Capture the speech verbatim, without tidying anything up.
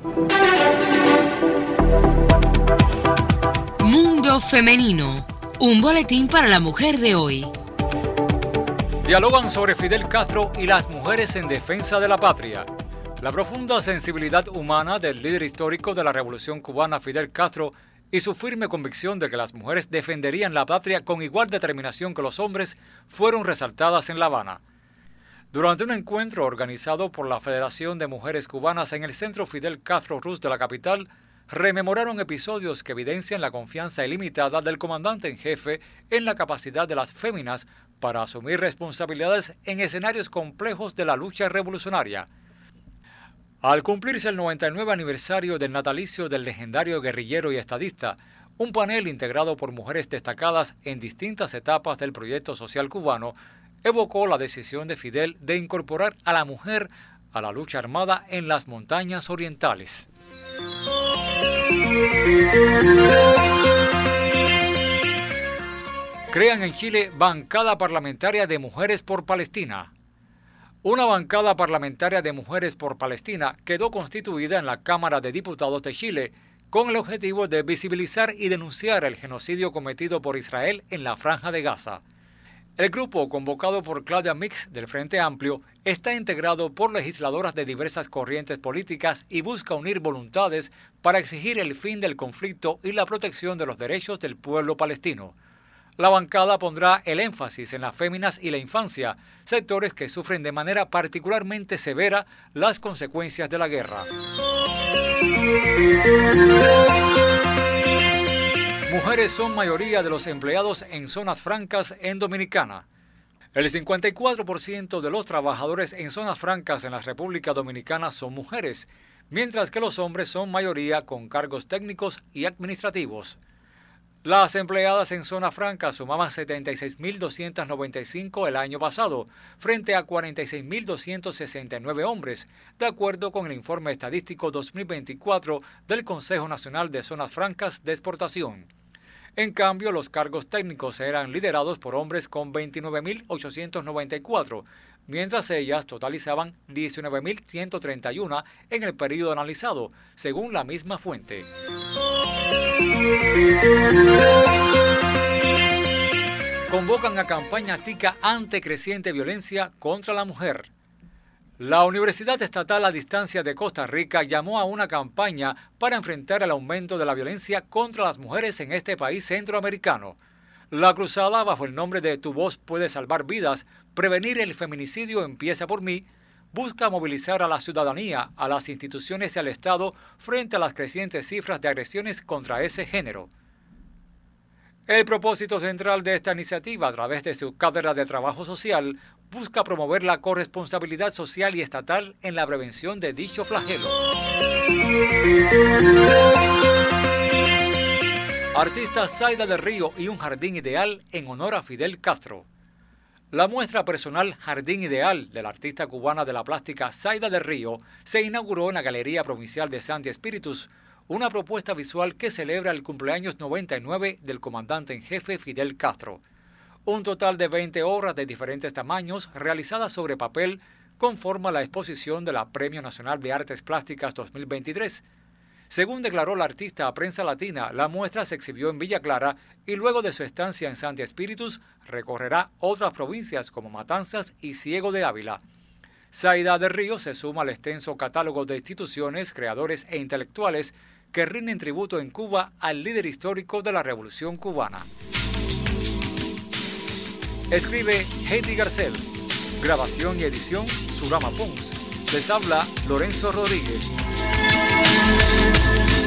Mundo Femenino, un boletín para la mujer de hoy. Dialogan sobre Fidel Castro y las mujeres en defensa de la patria. La profunda sensibilidad humana del líder histórico de la Revolución Cubana, Fidel Castro, y su firme convicción de que las mujeres defenderían la patria con igual determinación que los hombres, fueron resaltadas en La Habana. Durante un encuentro organizado por la Federación de Mujeres Cubanas en el Centro Fidel Castro Ruz de la capital, rememoraron episodios que evidencian la confianza ilimitada del comandante en jefe en la capacidad de las féminas para asumir responsabilidades en escenarios complejos de la lucha revolucionaria. Al cumplirse el noventa y nueve aniversario del natalicio del legendario guerrillero y estadista, un panel integrado por mujeres destacadas en distintas etapas del proyecto social cubano evocó la decisión de Fidel de incorporar a la mujer a la lucha armada en las montañas orientales. Crean en Chile bancada parlamentaria de mujeres por Palestina. Una bancada parlamentaria de mujeres por Palestina quedó constituida en la Cámara de Diputados de Chile con el objetivo de visibilizar y denunciar el genocidio cometido por Israel en la Franja de Gaza. El grupo, convocado por Claudia Mix del Frente Amplio, está integrado por legisladoras de diversas corrientes políticas y busca unir voluntades para exigir el fin del conflicto y la protección de los derechos del pueblo palestino. La bancada pondrá el énfasis en las féminas y la infancia, sectores que sufren de manera particularmente severa las consecuencias de la guerra. Mujeres son mayoría de los empleados en zonas francas en Dominicana. El cincuenta y cuatro por ciento de los trabajadores en zonas francas en la República Dominicana son mujeres, mientras que los hombres son mayoría con cargos técnicos y administrativos. Las empleadas en zona franca sumaban setenta y seis mil doscientos noventa y cinco el año pasado, frente a cuarenta y seis mil doscientos sesenta y nueve hombres, de acuerdo con el informe estadístico dos mil veinticuatro del Consejo Nacional de Zonas Francas de Exportación. En cambio, los cargos técnicos eran liderados por hombres con veintinueve mil ochocientos noventa y cuatro, mientras ellas totalizaban diecinueve mil ciento treinta y uno en el periodo analizado, según la misma fuente. Convocan a campaña TICA ante creciente violencia contra la mujer. La Universidad Estatal a Distancia de Costa Rica llamó a una campaña para enfrentar el aumento de la violencia contra las mujeres en este país centroamericano. La cruzada, bajo el nombre de Tu Voz Puede Salvar Vidas, Prevenir el Feminicidio Empieza por Mí, busca movilizar a la ciudadanía, a las instituciones y al Estado frente a las crecientes cifras de agresiones contra ese género. El propósito central de esta iniciativa, a través de su cátedra de trabajo social, busca promover la corresponsabilidad social y estatal en la prevención de dicho flagelo. Artista Zaida del Río y un jardín ideal en honor a Fidel Castro. La muestra personal Jardín Ideal de la artista cubana de la plástica Zaida del Río se inauguró en la Galería Provincial de Santi Espíritus, una propuesta visual que celebra el cumpleaños noventa y nueve del comandante en jefe Fidel Castro. Un total de veinte obras de diferentes tamaños realizadas sobre papel conforma la exposición de la Premio Nacional de Artes Plásticas dos mil veintitrés. Según declaró la artista a Prensa Latina, la muestra se exhibió en Villa Clara y luego de su estancia en Santi Espíritus recorrerá otras provincias como Matanzas y Ciego de Ávila. Zaida del Río se suma al extenso catálogo de instituciones, creadores e intelectuales que rinden tributo en Cuba al líder histórico de la Revolución Cubana. Escribe Heidi Garcel. Grabación y edición Surama Pons. Les habla Lorenzo Rodríguez.